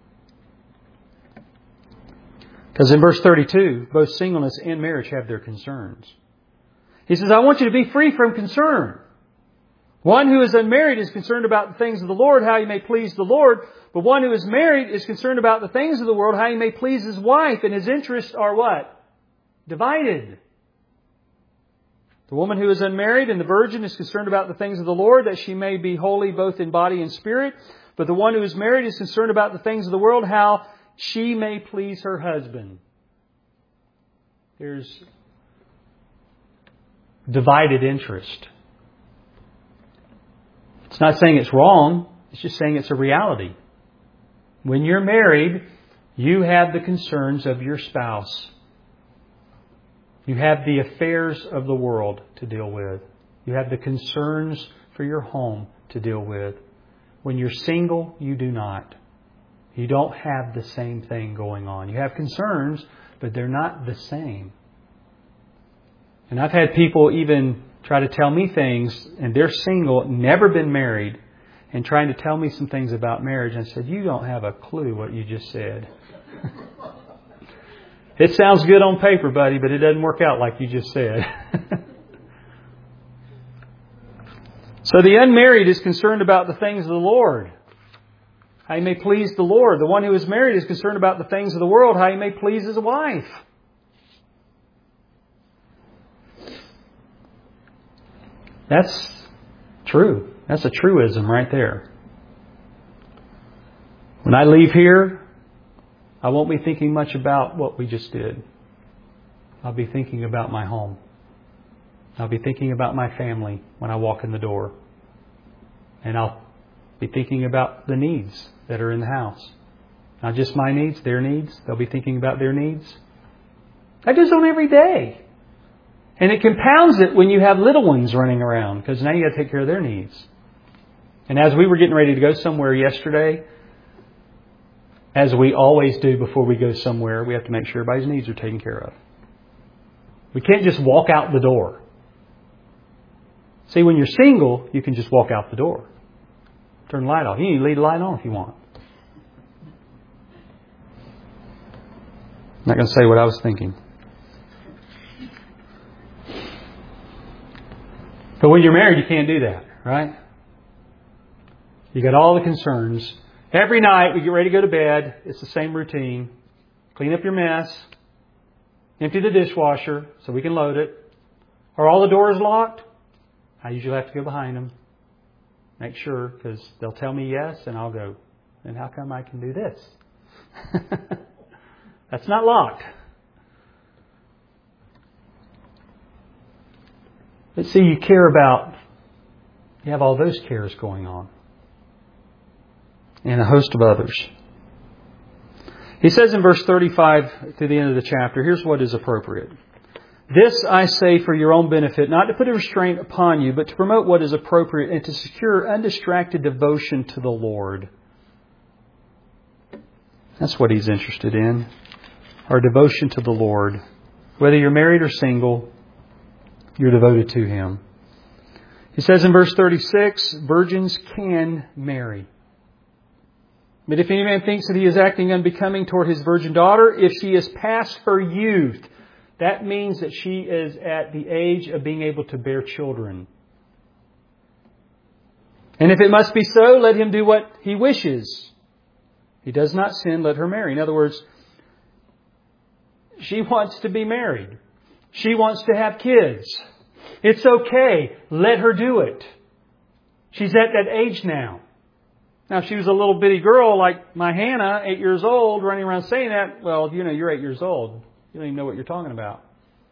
Speaker 1: Because in verse thirty-two, both singleness and marriage have their concerns. He says, I want you to be free from concern. One who is unmarried is concerned about the things of the Lord, how he may please the Lord. But one who is married is concerned about the things of the world, how he may please his wife. And his interests are what? Divided. The woman who is unmarried and the virgin is concerned about the things of the Lord, that she may be holy both in body and spirit. But the one who is married is concerned about the things of the world, how she may please her husband. There's divided interest. It's not saying it's wrong. It's just saying it's a reality. When you're married, you have the concerns of your spouse. You have the affairs of the world to deal with. You have the concerns for your home to deal with. When you're single, you do not. You don't have the same thing going on. You have concerns, but they're not the same. And I've had people even try to tell me things, and they're single, never been married, and trying to tell me some things about marriage. And I said, you don't have a clue what you just said. It sounds good on paper, buddy, but it doesn't work out like you just said. So the unmarried is concerned about the things of the Lord, how he may please the Lord. The one who is married is concerned about the things of the world, how he may please his wife. That's true. That's a truism right there. When I leave here, I won't be thinking much about what we just did. I'll be thinking about my home. I'll be thinking about my family when I walk in the door. And I'll be thinking about the needs that are in the house. Not just my needs, their needs. They'll be thinking about their needs. That goes on every day. And it compounds it when you have little ones running around, because now you got to take care of their needs. And as we were getting ready to go somewhere yesterday, as we always do before we go somewhere, we have to make sure everybody's needs are taken care of. We can't just walk out the door. See, when you're single, you can just walk out the door. Turn the light off. You need to leave the light on if you want. I'm not going to say what I was thinking. But when you're married, you can't do that, right? You got all the concerns. Every night we get ready to go to bed. It's the same routine. Clean up your mess. Empty the dishwasher so we can load it. Are all the doors locked? I usually have to go behind them. Make sure, because they'll tell me yes, and I'll go, and how come I can do this? That's not locked. But see, you care about, you have all those cares going on. And a host of others. He says in verse thirty-five to the end of the chapter, here's what is appropriate. This I say for your own benefit, not to put a restraint upon you, but to promote what is appropriate and to secure undistracted devotion to the Lord. That's what He's interested in. Our devotion to the Lord. Whether you're married or single, you're devoted to Him. He says in verse thirty-six, virgins can marry. But if any man thinks that he is acting unbecoming toward his virgin daughter, if she is past her youth, that means that she is at the age of being able to bear children. And if it must be so, let him do what he wishes. He does not sin, let her marry. In other words, she wants to be married. She wants to have kids. It's okay. Let her do it. She's at that age now. Now, if she was a little bitty girl like my Hannah, eight years old, running around saying that, well, you know, you're eight years old. You don't even know what you're talking about.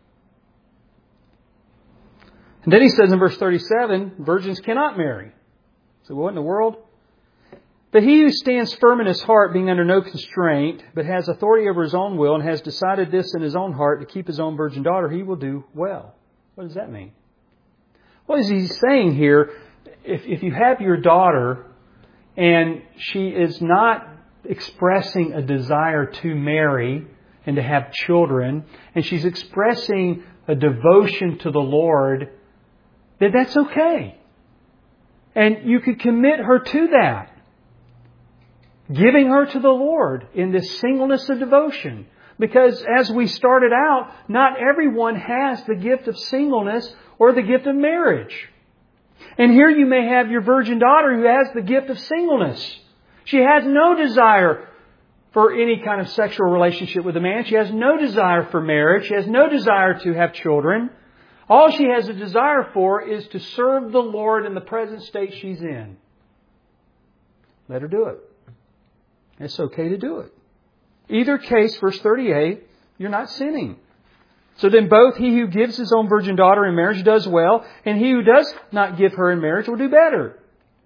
Speaker 1: And then he says in verse thirty-seven, virgins cannot marry. So what in the world? But he who stands firm in his heart, being under no constraint, but has authority over his own will, and has decided this in his own heart to keep his own virgin daughter, he will do well. What does that mean? What is he saying here? If, if you have your daughter and she is not expressing a desire to marry, and to have children, and she's expressing a devotion to the Lord, then that's okay. And you could commit her to that. Giving her to the Lord in this singleness of devotion. Because as we started out, not everyone has the gift of singleness or the gift of marriage. And here you may have your virgin daughter who has the gift of singleness. She has no desire for any kind of sexual relationship with a man. She has no desire for marriage. She has no desire to have children. All she has a desire for is to serve the Lord in the present state she's in. Let her do it. It's okay to do it. Either case, verse thirty-eight, you're not sinning. So then both he who gives his own virgin daughter in marriage does well, and he who does not give her in marriage will do better.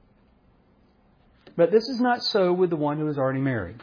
Speaker 1: But this is not so with the one who is already married.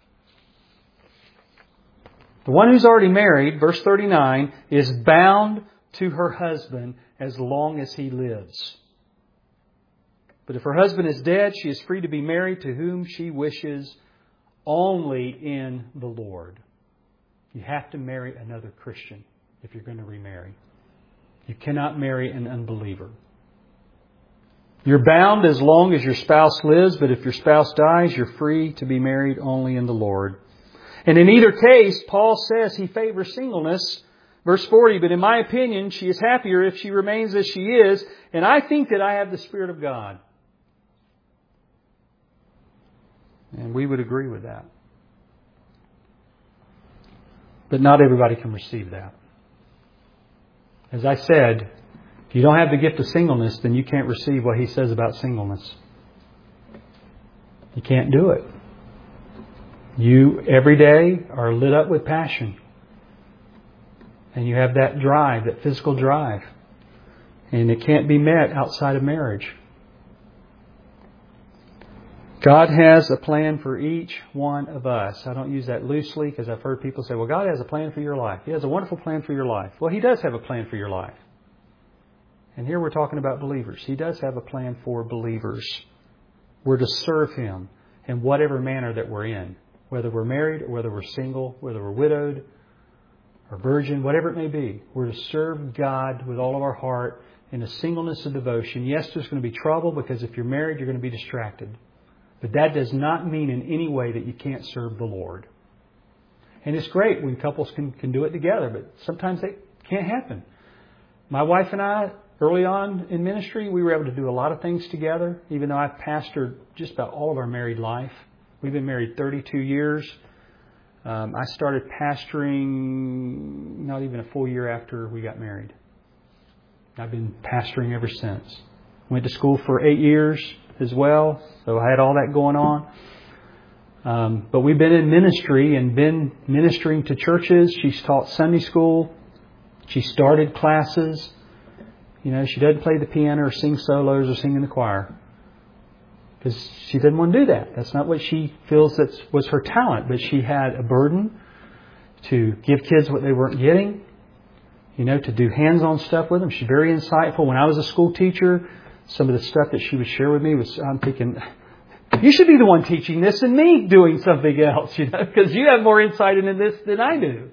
Speaker 1: The one who's already married, verse thirty-nine, is bound to her husband as long as he lives. But if her husband is dead, she is free to be married to whom she wishes, only in the Lord. You have to marry another Christian if you're going to remarry. You cannot marry an unbeliever. You're bound as long as your spouse lives, but if your spouse dies, you're free to be married only in the Lord. And in either case, Paul says he favors singleness. Verse forty, but in my opinion, she is happier if she remains as she is, and I think that I have the Spirit of God. And we would agree with that. But not everybody can receive that. As I said, if you don't have the gift of singleness, then you can't receive what he says about singleness. You can't do it. You, every day, are lit up with passion. And you have that drive, that physical drive. And it can't be met outside of marriage. God has a plan for each one of us. I don't use that loosely because I've heard people say, well, God has a plan for your life. He has a wonderful plan for your life. Well, He does have a plan for your life. And here we're talking about believers. He does have a plan for believers. We're to serve Him in whatever manner that we're in. Whether we're married or whether we're single, whether we're widowed or virgin, whatever it may be. We're to serve God with all of our heart in a singleness of devotion. Yes, there's going to be trouble because if you're married, you're going to be distracted. But that does not mean in any way that you can't serve the Lord. And it's great when couples can, can do it together, but sometimes that can't happen. My wife and I, early on in ministry, we were able to do a lot of things together, even though I've pastored just about all of our married life. We've been married thirty-two years. Um, I started pastoring not even a full year after we got married. I've been pastoring ever since. Went to school for eight years as well, so I had all that going on. Um, but we've been in ministry and been ministering to churches. She's taught Sunday school. She started classes. You know, she doesn't play the piano or sing solos or sing in the choir. Because she didn't want to do that. That's not what she feels that was her talent. But she had a burden to give kids what they weren't getting. You know, to do hands-on stuff with them. She's very insightful. When I was a school teacher, some of the stuff that she would share with me was, I'm thinking, you should be the one teaching this and me doing something else, you know, because you have more insight into this than I do.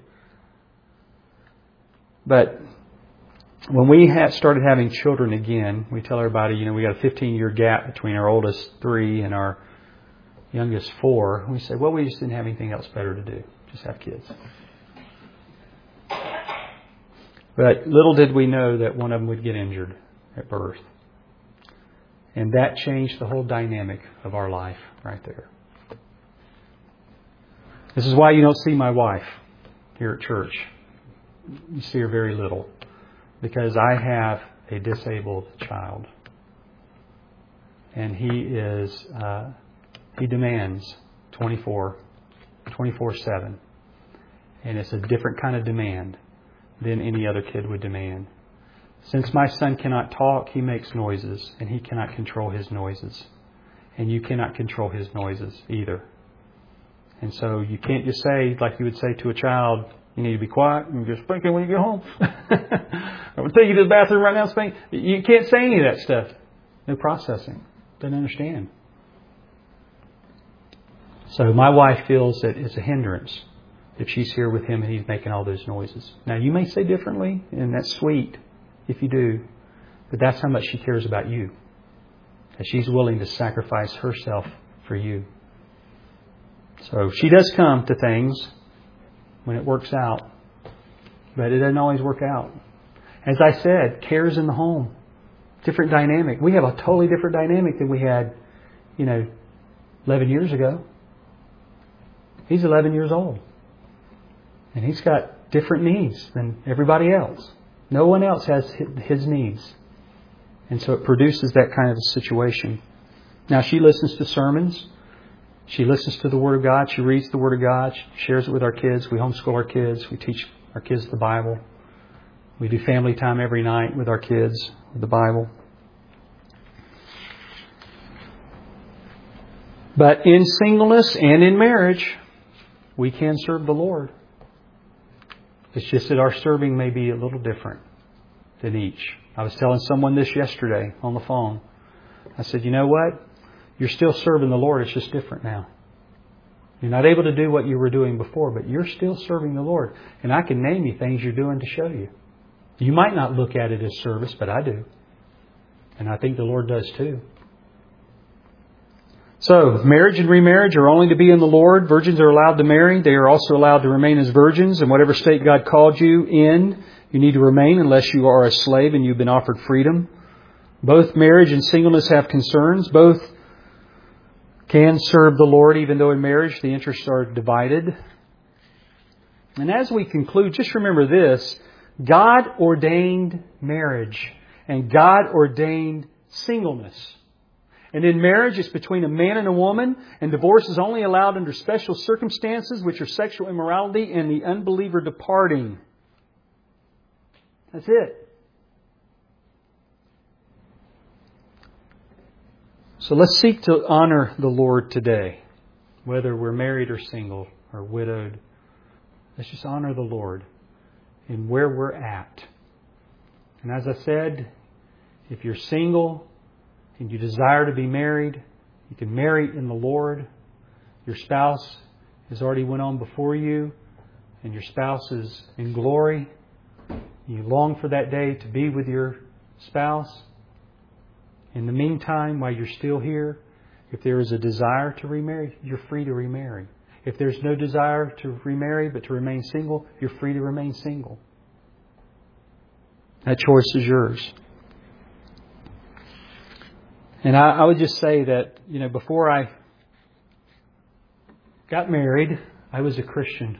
Speaker 1: But when we had started having children again, we tell everybody, you know, we got a fifteen-year gap between our oldest three and our youngest four. We say, well, we just didn't have anything else better to do. Just have kids. But little did we know that one of them would get injured at birth. And that changed the whole dynamic of our life right there. This is why you don't see my wife here at church. You see her very little. Because I have a disabled child. And he is, uh, he demands twenty-four, twenty-four seven. And it's a different kind of demand than any other kid would demand. Since my son cannot talk, he makes noises, and he cannot control his noises. And you cannot control his noises either. And so you can't just say, like you would say to a child, you need to be quiet and just spank him when you get home. I'm going to take you to the bathroom right now, spank. You can't say any of that stuff. No processing. Doesn't understand. So my wife feels that it's a hindrance if she's here with him and he's making all those noises. Now, you may say differently, and that's sweet if you do, but that's how much she cares about you. That she's willing to sacrifice herself for you. So she does come to things when it works out, but it doesn't always work out. As I said, cares in the home. Different dynamic. We have a totally different dynamic than we had, you know, eleven years ago. He's eleven years old. And he's got different needs than everybody else. No one else has his needs. And so it produces that kind of a situation. Now, she listens to sermons. She listens to the Word of God. She reads the Word of God. She shares it with our kids. We homeschool our kids. We teach our kids the Bible. We do family time every night with our kids with the Bible. But in singleness and in marriage, we can serve the Lord. It's just that our serving may be a little different than each. I was telling someone this yesterday on the phone. I said, you know what? You're still serving the Lord. It's just different now. You're not able to do what you were doing before, but you're still serving the Lord. And I can name you things you're doing to show you. You might not look at it as service, but I do. And I think the Lord does too. So, marriage and remarriage are only to be in the Lord. Virgins are allowed to marry. They are also allowed to remain as virgins. In whatever state God called you in, you need to remain unless you are a slave and you've been offered freedom. Both marriage and singleness have concerns. Both can serve the Lord, even though in marriage the interests are divided. And as we conclude, just remember this. God ordained marriage and God ordained singleness. And in marriage, it's between a man and a woman, and divorce is only allowed under special circumstances, which are sexual immorality and the unbeliever departing. That's it. So let's seek to honor the Lord today, whether we're married or single or widowed. Let's just honor the Lord in where we're at. And as I said, if you're single and you desire to be married, you can marry in the Lord. Your spouse has already went on before you, and your spouse is in glory. You long for that day to be with your spouse. In the meantime, while you're still here, if there is a desire to remarry, you're free to remarry. If there's no desire to remarry but to remain single, you're free to remain single. That choice is yours. And I, I would just say that, you know, before I got married, I was a Christian.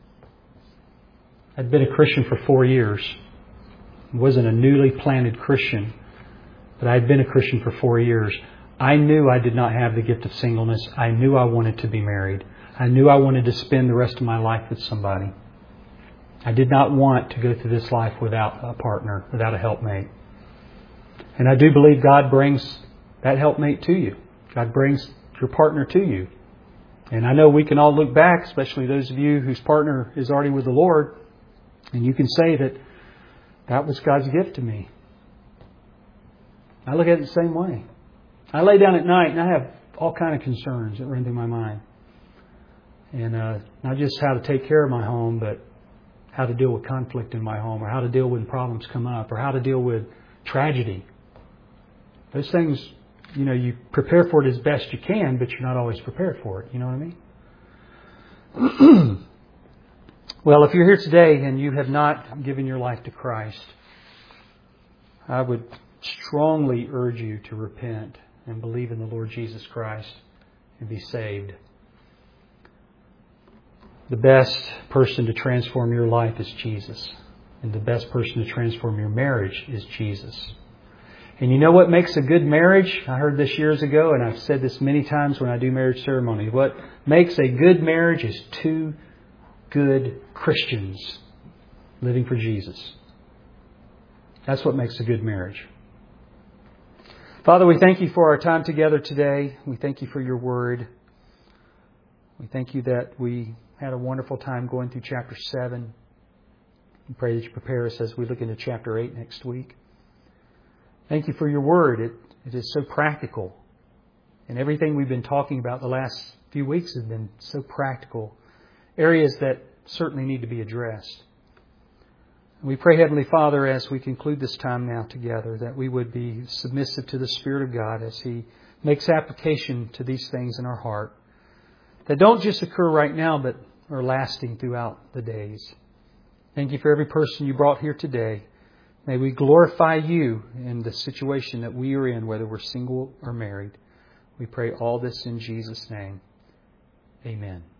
Speaker 1: I'd been a Christian for four years. I wasn't a newly planted Christian, but I'd been a Christian for four years. I knew I did not have the gift of singleness. I knew I wanted to be married. I knew I wanted to spend the rest of my life with somebody. I did not want to go through this life without a partner, without a helpmate. And I do believe God brings that helpmate to you. God brings your partner to you. And I know we can all look back, especially those of you whose partner is already with the Lord, and you can say that that was God's gift to me. I look at it the same way. I lay down at night and I have all kind of concerns that run through my mind. And uh, not just how to take care of my home, but how to deal with conflict in my home, or how to deal when problems come up, or how to deal with tragedy. Those things, you know, you prepare for it as best you can, but you're not always prepared for it. You know what I mean? Well, if you're here today and you have not given your life to Christ, I would strongly urge you to repent and believe in the Lord Jesus Christ and be saved. The best person to transform your life is Jesus. And the best person to transform your marriage is Jesus. And you know what makes a good marriage? I heard this years ago, and I've said this many times when I do marriage ceremonies. What makes a good marriage is two good Christians living for Jesus. That's what makes a good marriage. Father, we thank you for our time together today. We thank you for your word. We thank you that we had a wonderful time going through chapter seven. We pray that you prepare us as we look into chapter eight next week. Thank you for your word. It, it is so practical. And everything we've been talking about the last few weeks has been so practical. Areas that certainly need to be addressed. We pray, Heavenly Father, as we conclude this time now together, that we would be submissive to the Spirit of God as He makes application to these things in our heart that don't just occur right now, but are lasting throughout the days. Thank You for every person You brought here today. May we glorify You in the situation that we are in, whether we're single or married. We pray all this in Jesus' name. Amen.